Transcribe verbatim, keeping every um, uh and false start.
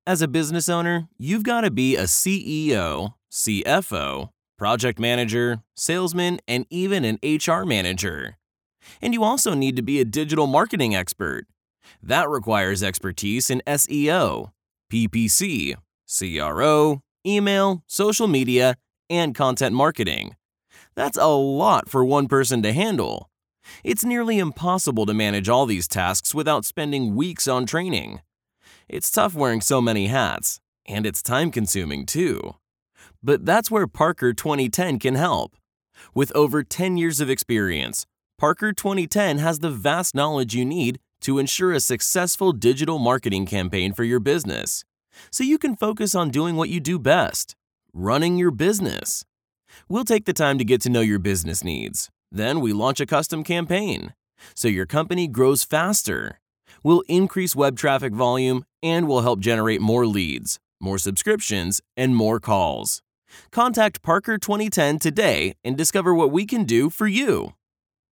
As a business owner, you've got to be a C E O, C F O, project manager, salesman, and even an H R manager. And you also need to be a digital marketing expert. That requires expertise in S E O, P P C, C R O, email, social media, and content marketing. That's a lot for one person to handle. It's nearly impossible to manage all these tasks without spending weeks on training. It's tough wearing so many hats, and it's time-consuming too. But that's where Parker twenty ten can help. With over ten years of experience, Parker twenty ten has the vast knowledge you need to ensure a successful digital marketing campaign for your business, so you can focus on doing what you do best, running your business. We'll take the time to get to know your business needs. Then we launch a custom campaign, so your company grows faster. We'll increase web traffic volume and will help generate more leads, more subscriptions, and more calls. Contact Parker twenty ten today and discover what we can do for you.